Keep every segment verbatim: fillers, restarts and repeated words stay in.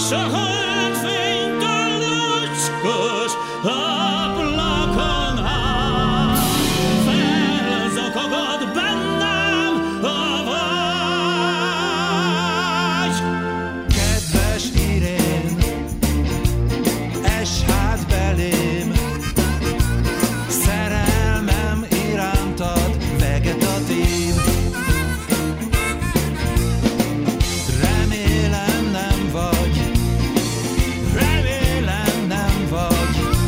s a holdfénytől lucskos ablakon áll. Felzakogott bennem a vágy. Kedves Irén, ess hát belém, szerelmem irántad vegetatív. Remélem nem vagy, remélem nem vagy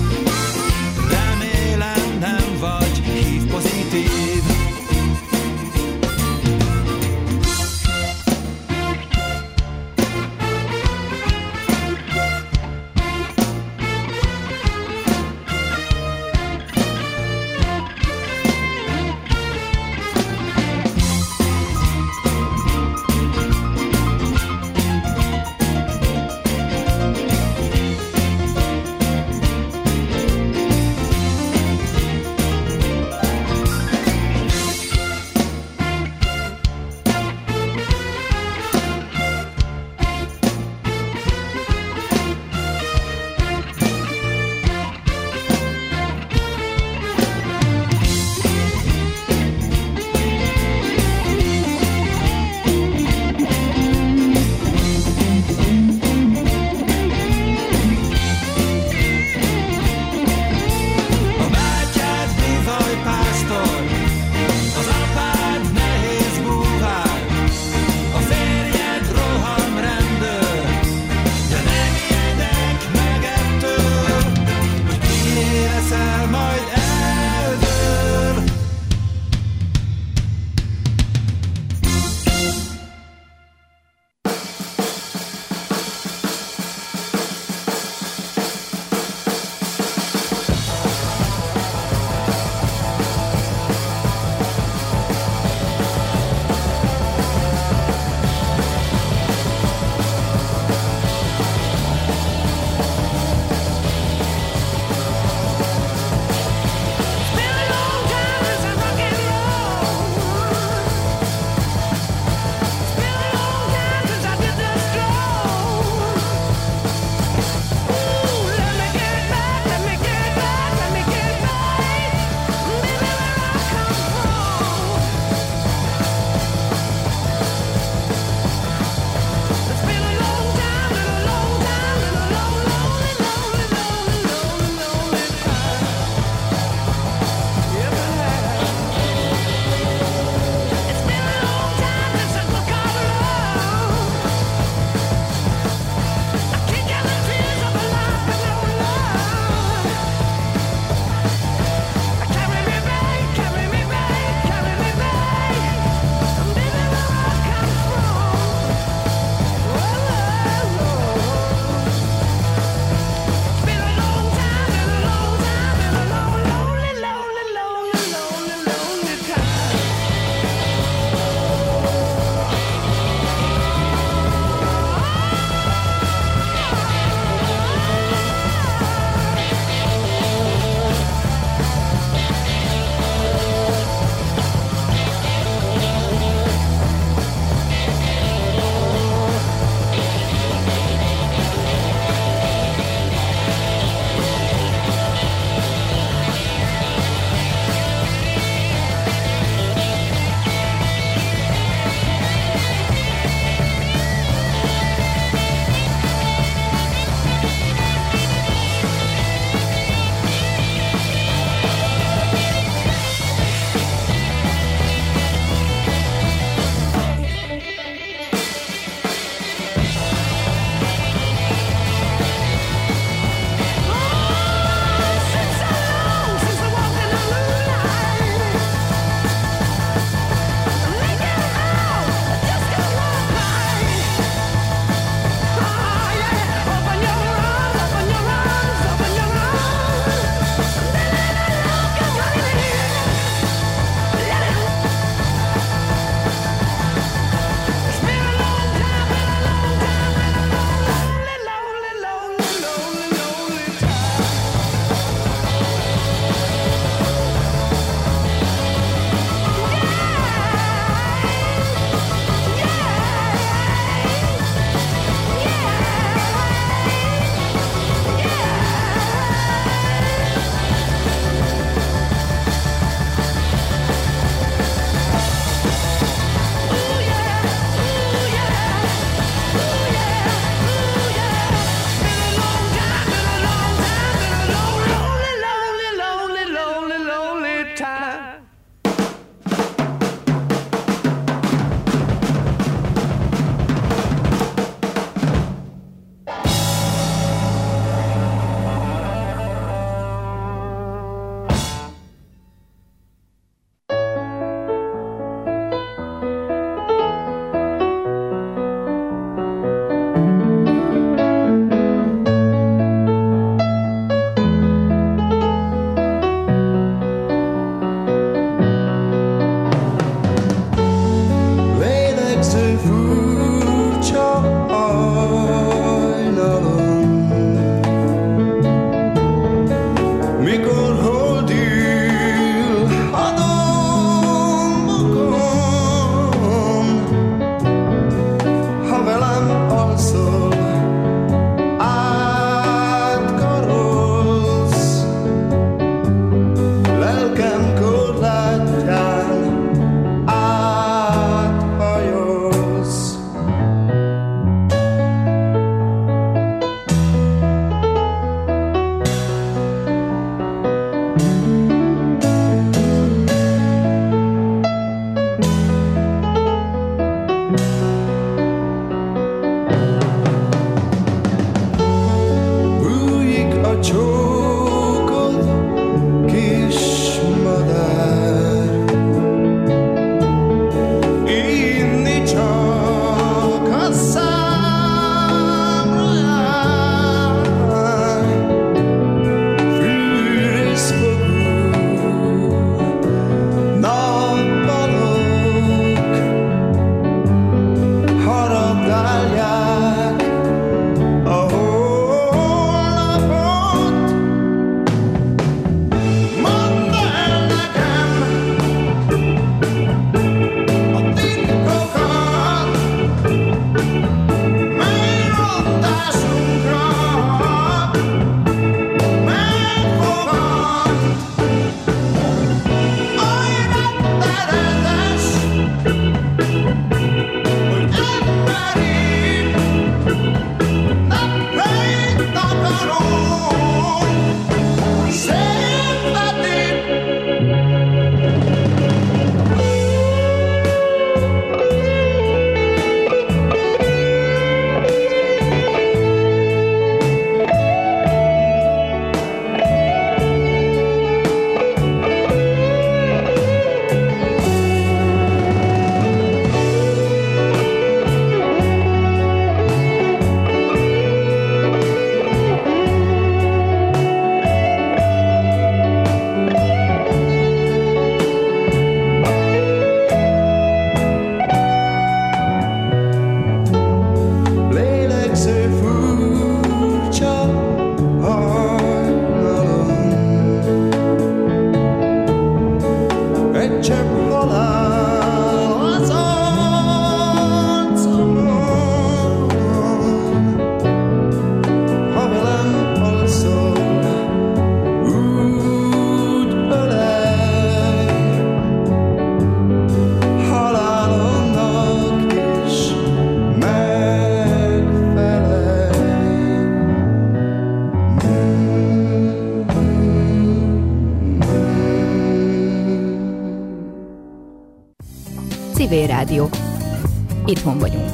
Nővérrádió. Itthon vagyunk.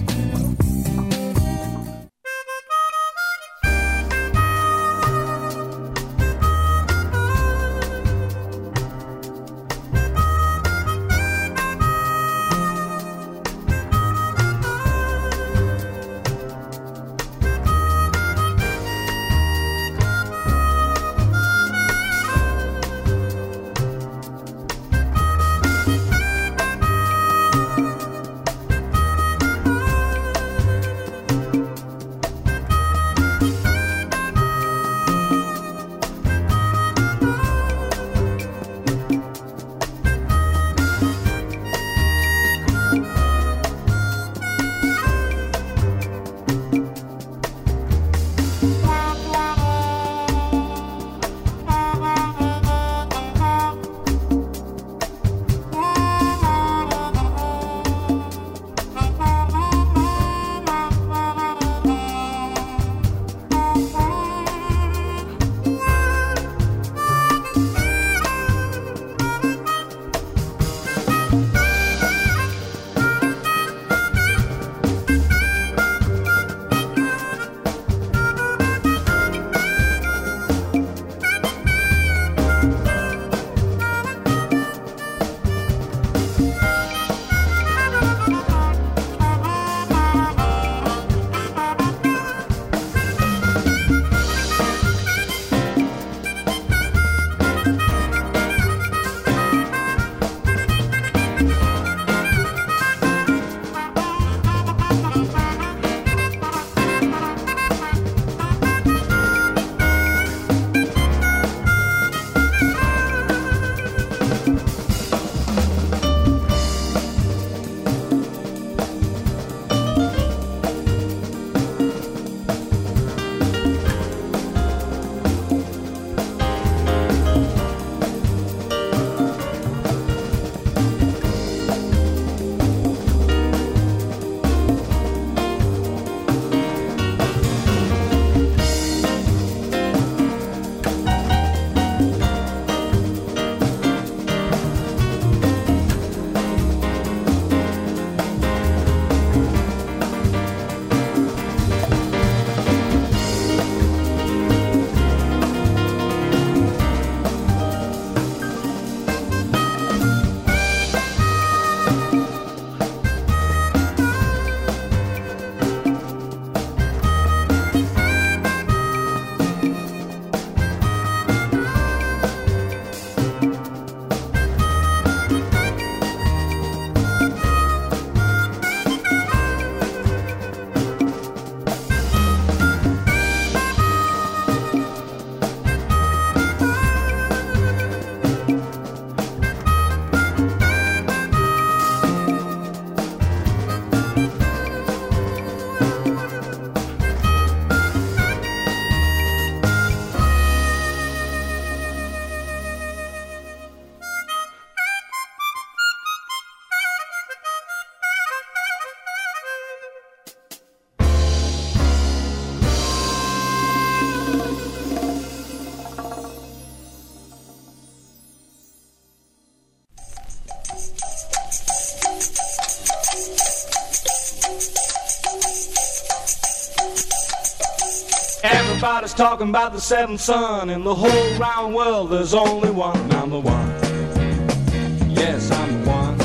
Everybody's talking about the seventh son. In the whole round world there's only one. I'm the one. Yes, I'm the one.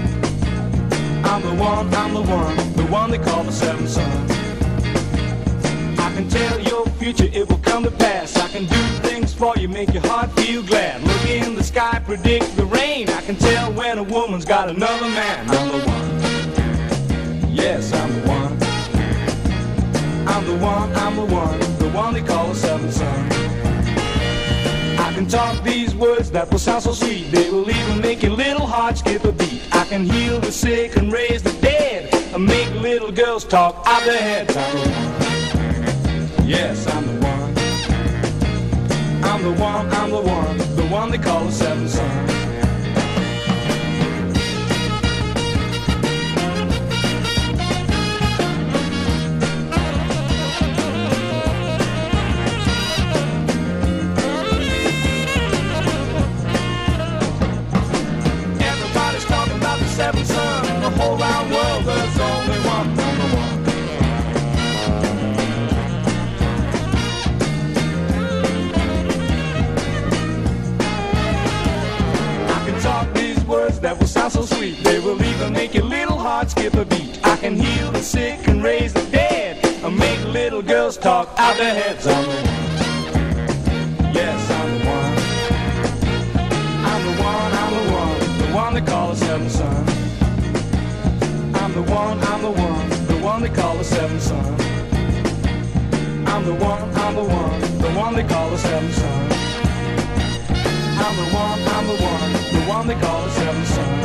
I'm the one, I'm the one. The one they call the seventh son. I can tell your future, it will come to pass. I can do things for you, make your heart feel glad. Look in the sky, predict the rain. I can tell when a woman's got another man. I'm the one. Yes, I'm the one. I'm the one, I'm the one, the one they call the seventh son. I can talk these words that will sound so sweet. They will even make your little heart skip a beat. I can heal the sick and raise the dead, and make little girls talk out their heads. I'm the one. Yes, I'm the one. I'm the one, I'm the one, the one they call the seventh son. Everybody's talking about the seventh son. heart skip a beat. I can heal the sick and raise the dead, and make little girls talk out their heads. I'm the one. Yes, I'm the one. I'm the one, I'm the one, the one they call the seventh son. I'm the one, I'm the one, the one they call the seventh son. I'm the one, I'm the one, the one they call the seventh son. I'm the one, I'm the one, the one they call the seventh son.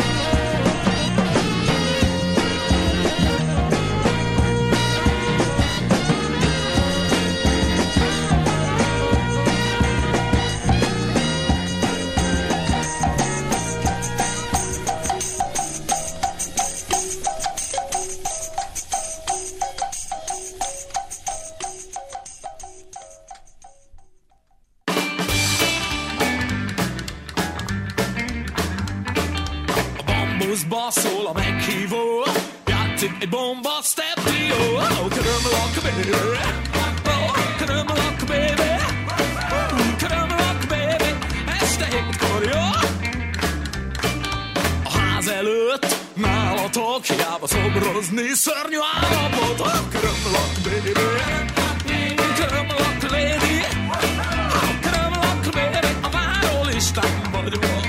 Szól a meghívó, játszik egy bomba step trio. Oh, körömlak, baby. Oh, körömlak, baby. Körömlak, baby. Este hétkor, jó? A ház előtt nálatok, hiába szobrozni szörnyű állapot. Oh, körömlak, baby. Körömlak, lady. Oh, körömlak, baby. A várólistán vagyok.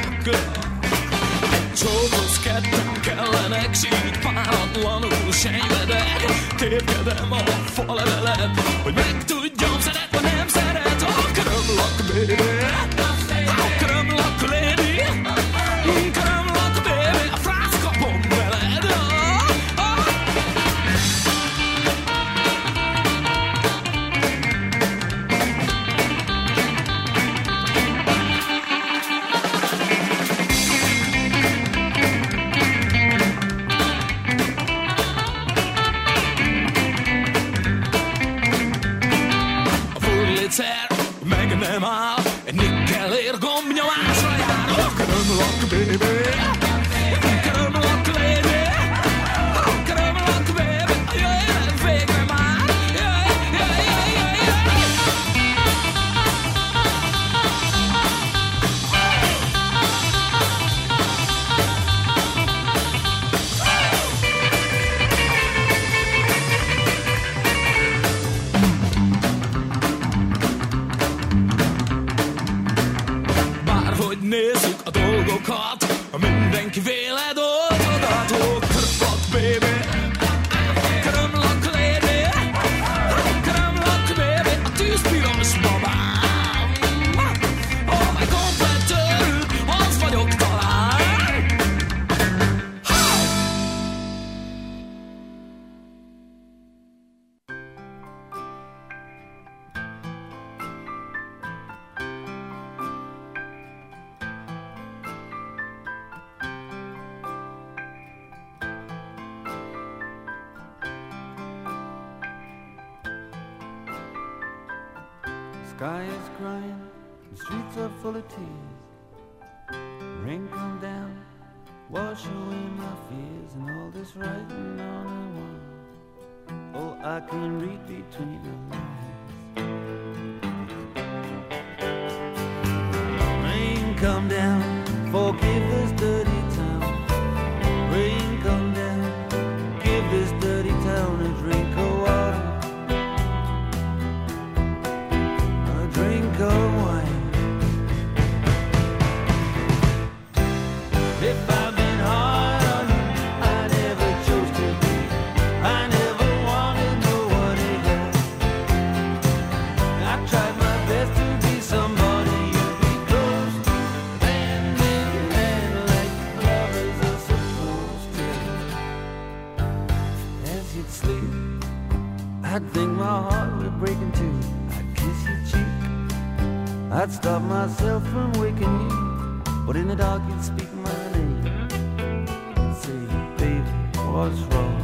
Csókosz ketten kellenek, s így páratlanul sejvedek. Tépkedem a faleveled, hogy megtudjam, szeret vagy nem szeret. A körömlak, baby. A körömlak, lady. Körömlak, baby. A frász kapom veled. Oh, oh. Meg nem áll, egy nikkelér gombnyomásra jár. Oh, körömlak, baby. Körömlak, lady. Oh, körömlak, baby. Jöjjön végre már. Jöjj, jöjj, jöjj, jöjj, nézzük a dolgokat, mindenki véle dolgodat. Oh, körömlak, baby. Körömlak, lady. Körömlak, baby. A tűz piros babám. Oh, my komplett törő, az vagyok talán. Sky is crying, the streets are full of tears. Rain come down, wash away my fears, and all this writing on the wall. Oh, I can read between the lines. Rain come down, forgive this dirty town. Rain come down, give this dirty town a drink of water. Drink of wine. If I've been hard on you, I never chose to be. I never wanted nobody else. I tried my best to be somebody you'd be close to. Hand in hand like lovers are supposed to. As you'd sleep, I'd think my heart would break in two. I'd kiss your cheek, I'd stop myself from waking you, but in the dark you'd speak my name and say, baby, what's wrong?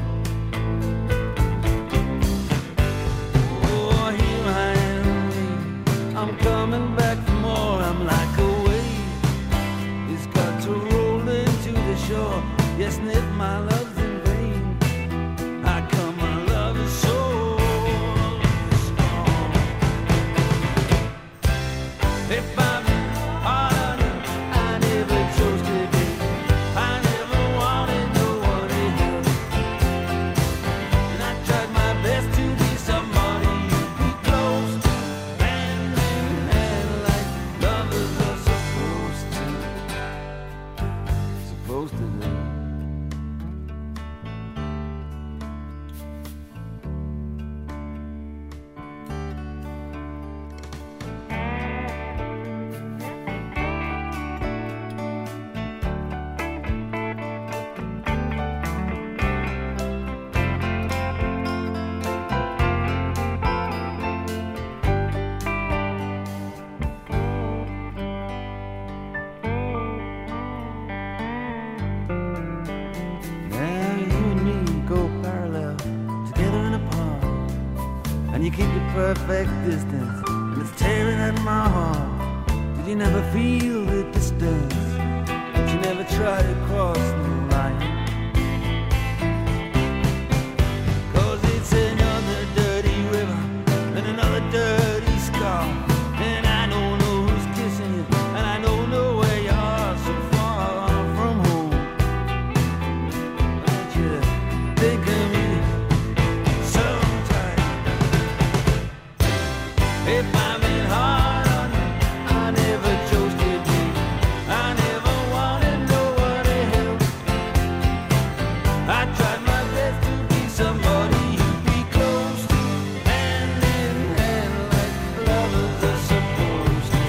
Oh, here I am, I'm coming back for more. I'm like a wave, it's got to roll into the shore. Yes, and if my love's in vain, I come, my love is so strong. If I'm hard on you, I never chose to be. I never wanted nobody else. and you keep your perfect distance, and it's tearing at my heart. Did you never feel the distance? Did you never try to cross the line? Cause it's another dirty river and another dirty scar, and I don't know who's kissing you, and I don't know where you are, so far from home. I want you to think of me sometime. If I've been hard on you, I never chose to be. I never wanted no one to help. I tried my best to be somebody you'd be close to, hand in hand like lovers are supposed to.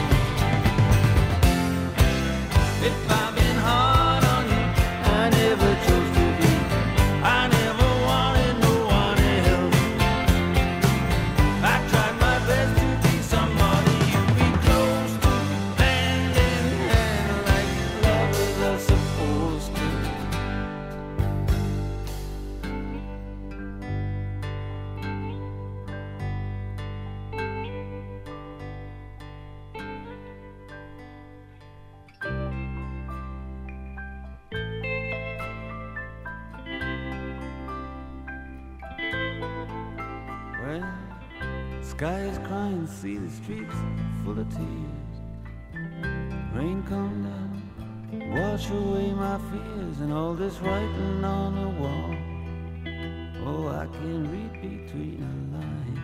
If I've been hard on you, I never chose to be. I never wanted no one to help. I tried my best to be somebody you'd be close to, hand in hand like lovers are supposed to. Well, sky is crying, see the streets full of tears. Rain come down, wash away my fears, and all this writing on the wall. Oh, I can read between the lines.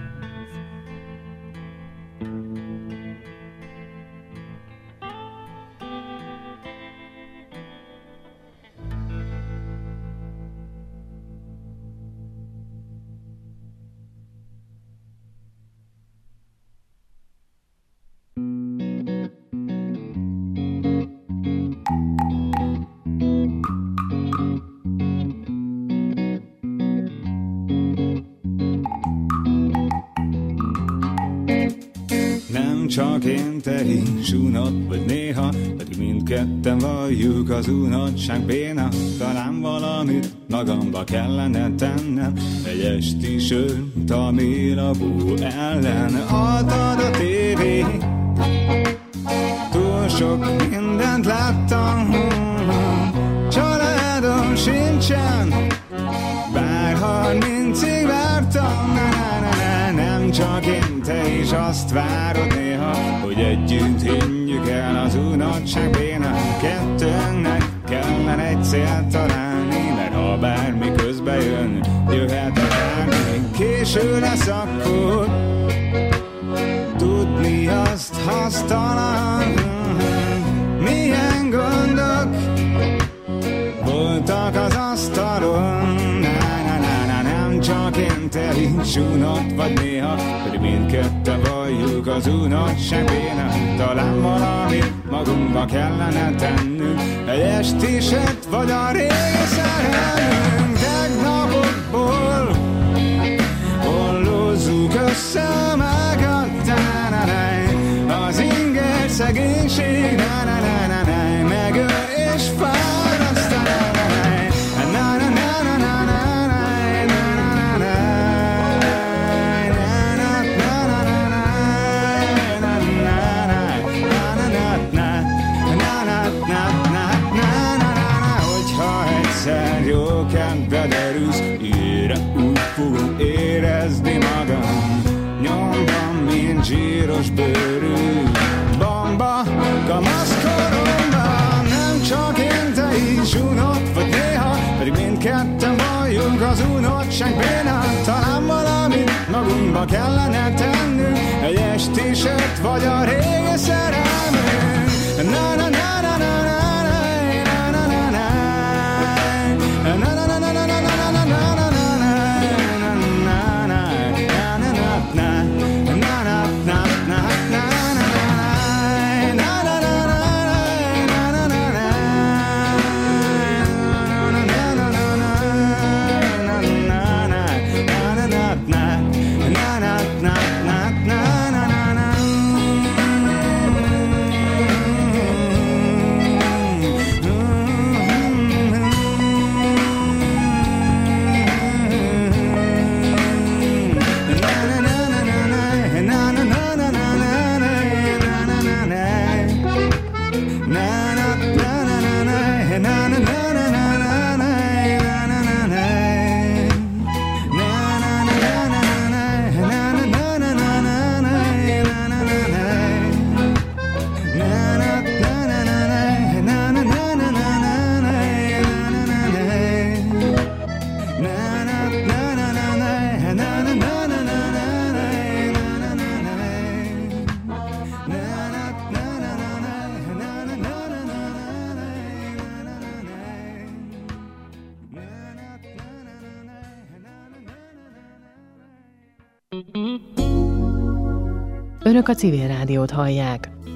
Nem csak én, te is unod vagy néha, pedig mindketten valljuk az unodság béna. Talán valamit magamba kellene tennem, egy esti sört a mélabú ellen. Adtad a tévé, túl sok mindent láttam, családom sincsen, bár harmincig vártam. Nem csak én, te is azt várod néha, hogy együtt hinjük el az unodság béna. Kettőnknek kellene egy célt találni, mert ha bármi közbe jön, jöhet akármi. Késő lesz akkor tudni azt hasztalan, milyen gondok voltak az asztalon. Csak én, te is unod vagy néha, pedig mindketten valljuk az unodság béna. Talán valamit magunkba kellene tennünk, egy esti sört vagy a régi szerelmünk. Tegnapokból ollózzuk össze a mágat, az inger szegénység, megöl és fáraszt. Derülsz, ére úgy fogom érezni magam, nyomban, mint zsíros bőrű bamba, kamaszkoromban. Nem csak én, te is unod vagy néha, pedig mindketten valljuk az unodság béna. Talán valamit magunkba kellene tennünk, egy esti sört vagy a régi szerelmünk. Na na na na na na. Önök a Civil Rádiót hallják.